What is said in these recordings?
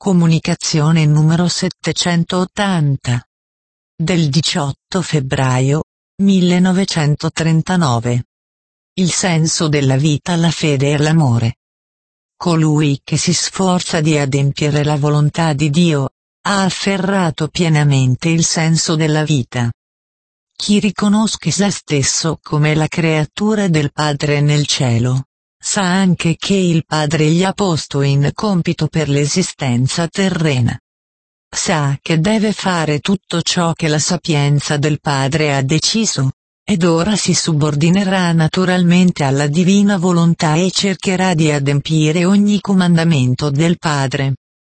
Comunicazione numero 780. Del 18 febbraio 1939. Il senso della vita, la fede e l'amore. Colui che si sforza di adempiere la volontà di Dio, ha afferrato pienamente il senso della vita. Chi riconosce se stesso come la creatura del Padre nel cielo, sa anche che il Padre gli ha posto in compito per l'esistenza terrena. Sa che deve fare tutto ciò che la sapienza del Padre ha deciso, ed ora si subordinerà naturalmente alla divina volontà e cercherà di adempiere ogni comandamento del Padre.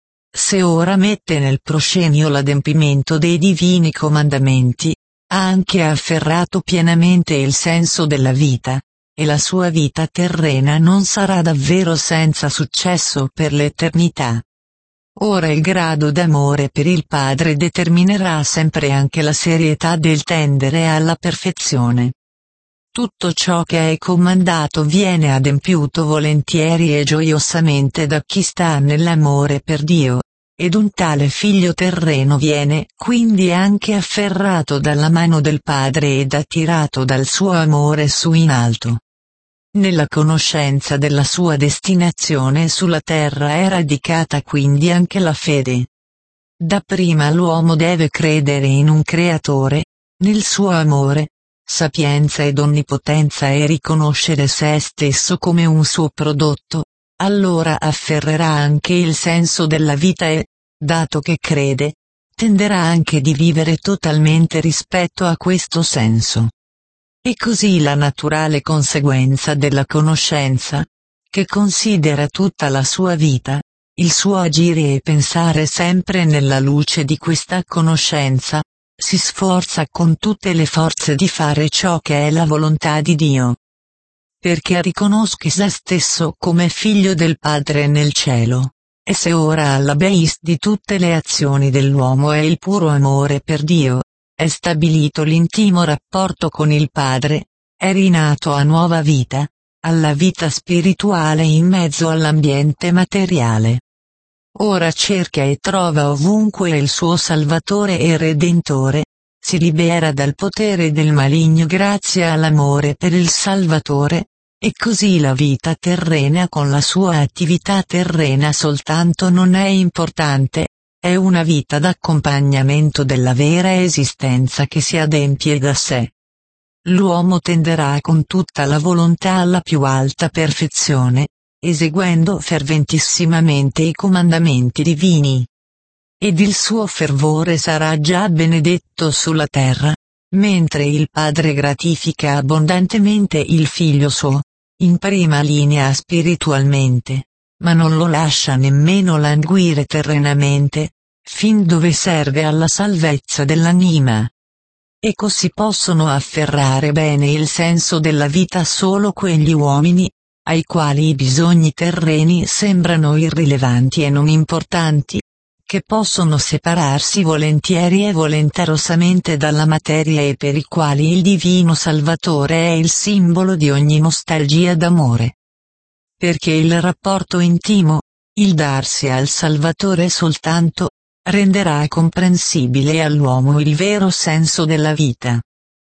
Se ora mette nel proscenio l'adempimento dei divini comandamenti, ha anche afferrato pienamente il senso della vita, e la sua vita terrena non sarà davvero senza successo per l'eternità. Ora il grado d'amore per il Padre determinerà sempre anche la serietà del tendere alla perfezione. Tutto ciò che è comandato viene adempiuto volentieri e gioiosamente da chi sta nell'amore per Dio, ed un tale figlio terreno viene quindi anche afferrato dalla mano del Padre ed attirato dal suo amore su in alto. Nella conoscenza della sua destinazione sulla terra è radicata quindi anche la fede. Dapprima l'uomo deve credere in un Creatore, nel suo amore, sapienza ed onnipotenza e riconoscere se stesso come un suo prodotto, allora afferrerà anche il senso della vita e, dato che crede, tenderà anche di vivere totalmente rispetto a questo senso. E così la naturale conseguenza della conoscenza, che considera tutta la sua vita, il suo agire e pensare sempre nella luce di questa conoscenza, si sforza con tutte le forze di fare ciò che è la volontà di Dio. Perché riconosca se stesso come figlio del Padre nel cielo, e se ora alla base di tutte le azioni dell'uomo è il puro amore per Dio, è stabilito l'intimo rapporto con il Padre, è rinato a nuova vita, alla vita spirituale in mezzo all'ambiente materiale. Ora cerca e trova ovunque il suo Salvatore e Redentore, si libera dal potere del maligno grazie all'amore per il Salvatore, e così la vita terrena con la sua attività terrena soltanto non è importante, è una vita d'accompagnamento della vera esistenza che si adempie da sé. L'uomo tenderà con tutta la volontà alla più alta perfezione, eseguendo ferventissimamente i comandamenti divini. Ed il suo fervore sarà già benedetto sulla terra, mentre il Padre gratifica abbondantemente il Figlio suo, in prima linea spiritualmente, ma non lo lascia nemmeno languire terrenamente, fin dove serve alla salvezza dell'anima. E così possono afferrare bene il senso della vita solo quegli uomini, ai quali i bisogni terreni sembrano irrilevanti e non importanti, che possono separarsi volentieri e volenterosamente dalla materia e per i quali il Divino Salvatore è il simbolo di ogni nostalgia d'amore. Perché il rapporto intimo, il darsi al Salvatore soltanto, renderà comprensibile all'uomo il vero senso della vita.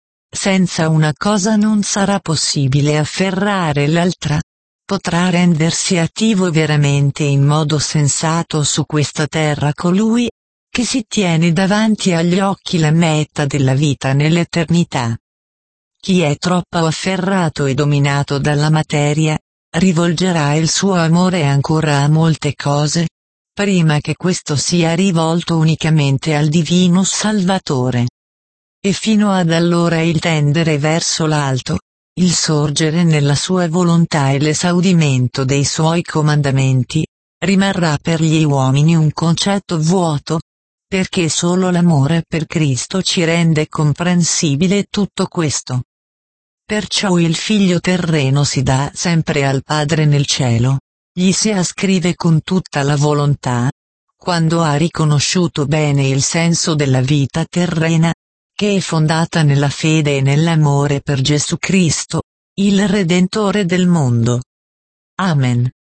Senza una cosa non sarà possibile afferrare l'altra. Potrà rendersi attivo veramente in modo sensato su questa terra colui, che si tiene davanti agli occhi la meta della vita nell'eternità. Chi è troppo afferrato e dominato dalla materia, rivolgerà il suo amore ancora a molte cose, prima che questo sia rivolto unicamente al Divino Salvatore. E fino ad allora il tendere verso l'alto, il sorgere nella sua volontà e l'esaudimento dei suoi comandamenti, rimarrà per gli uomini un concetto vuoto, perché solo l'amore per Cristo ci rende comprensibile tutto questo. Perciò il Figlio terreno si dà sempre al Padre nel cielo, gli si ascrive con tutta la volontà, quando ha riconosciuto bene il senso della vita terrena, che è fondata nella fede e nell'amore per Gesù Cristo, il Redentore del mondo. Amen.